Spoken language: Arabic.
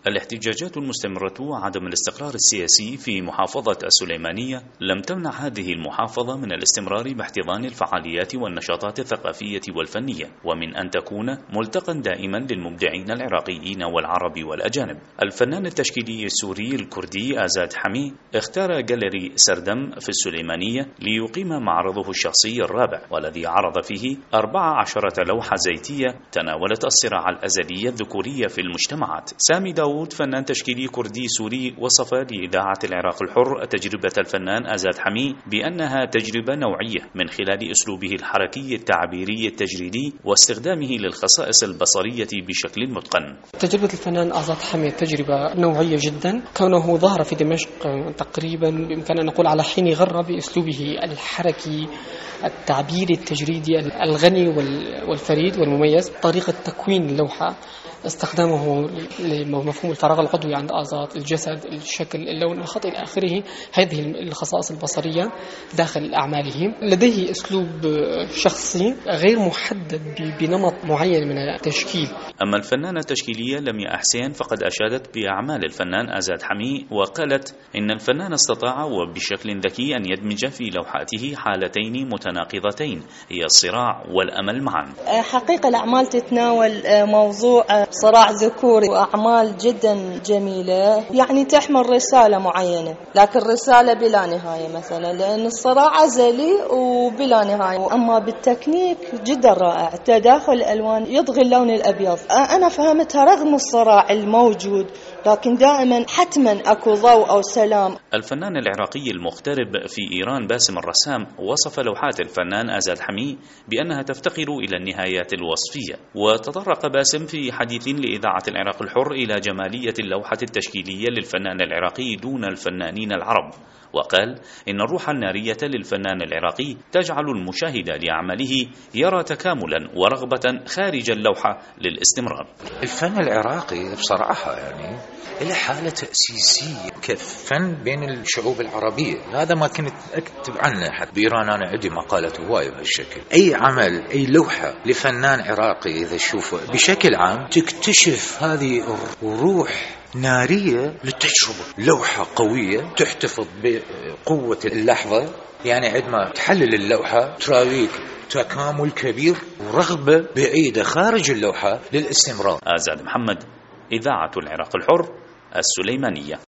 الاحتجاجات المستمرة وعدم الاستقرار السياسي في محافظة السليمانية لم تمنع هذه المحافظة من الاستمرار باحتضان الفعاليات والنشاطات الثقافية والفنية، ومن أن تكون ملتقى دائما للمبدعين العراقيين والعرب والأجانب. الفنان التشكيلي السوري الكردي آزاد حمي اختار جاليري سردم في السليمانية ليقيم معرضه الشخصي الرابع، والذي عرض فيه 14 لوحة زيتية تناولت الصراع الأزلي الذكوري في المجتمعات. سامي داود فنان تشكيلي كردي سوري وصف لإذاعة العراق الحر تجربة الفنان آزاد حمي بأنها تجربة نوعية من خلال أسلوبه الحركي التعبيري التجريدي واستخدامه للخصائص البصرية بشكل متقن. تجربة الفنان آزاد حمي تجربة نوعية جدا، كونه ظهر في دمشق تقريبا بإمكان أن نقول على حين غرة بأسلوبه الحركي التعبيري التجريدي الغني والفريد والمميز. طريقة تكوين اللوحة استخدامه لمفهوم الفراغ العضوي عند آزاد، الجسد، الشكل، اللون، الخط إلى آخره، هذه الخصائص البصرية داخل أعماله. لديه أسلوب شخصي غير محدد بنمط معين من التشكيل. أما الفنانة التشكيلية لمياء حسين فقد أشادت بأعمال الفنان آزاد حمي وقالت إن الفنان استطاع وبشكل ذكي أن يدمج في لوحاته حالتين متناقضتين هي الصراع والأمل معا. حقيقة الأعمال تتناول موضوع صراع ذكوري وأعمال جدا جميلة، يعني تحمل رسالة معينة، لكن رسالة بلا نهاية مثلا، لأن الصراع أزلي وبلا نهاية. أما بالتكنيك جدا رائع، تداخل الألوان يضغي اللون الأبيض. أنا فهمتها رغم الصراع الموجود، لكن دائما حتما أكو ضوء أو سلام. الفنان العراقي المغترب في إيران باسم الرسام وصف لوحات الفنان آزاد حمي بأنها تفتقر إلى النهايات الوصفية. وتطرق باسم في حديث لإذاعة العراق الحر إلى جمالية اللوحة التشكيلية للفنان العراقي دون الفنانين العرب، وقال إن الروح النارية للفنان العراقي تجعل المشاهد لعمله يرى تكاملا ورغبة خارج اللوحة للاستمرار. الفن العراقي بصراحة يعني له حالة تأسيسية كفن بين الشعوب العربية، هذا ما كنت أكتب عنه حتى بإيران. أنا عندي مقالة هواية بهالشكل. أي عمل أي لوحة لفنان عراقي إذا تشوفه بشكل عام تكتشف هذه الروح نارية للتجربة. لوحة قوية تحتفظ بقوة اللحظة، يعني عندما تحلل اللوحة تراويك تكامل كبير ورغبة بعيدة خارج اللوحة للاستمرار. آزاد محمد، إذاعة العراق الحر، السليمانية.